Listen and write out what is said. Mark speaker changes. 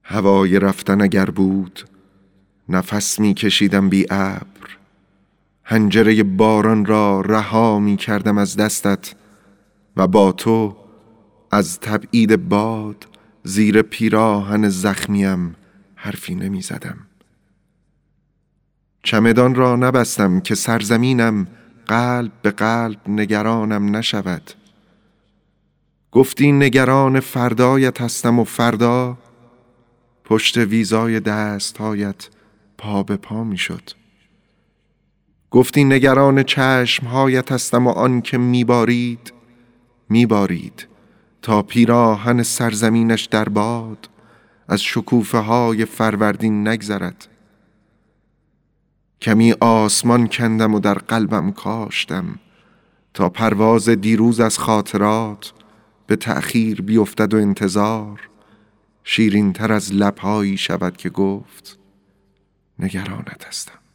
Speaker 1: هوای رفتن اگر بود نفس می کشیدم بی ابر، حنجره باران را رها می کردم از دستت و با تو از تبعید باد زیر پیراهن زخمیم حرفی نمی زدم. چمدان را نبستم که سرزمینم قلب به قلب نگرانم نشود. گفتی نگران فردایت هستم و فردا پشت ویزای دستهایت پا به پا می شد. گفتی نگران چشمهایت هستم و آن که میبارید تا پیراهن سرزمینش در باد از شکوفه های فروردین نگذرد. کمی آسمان کندم و در قلبم کاشتم تا پرواز دیروز از خاطرات به تأخیر بیفتد و انتظار شیرین تر از لبهایی شود که گفت نگرانت هستم.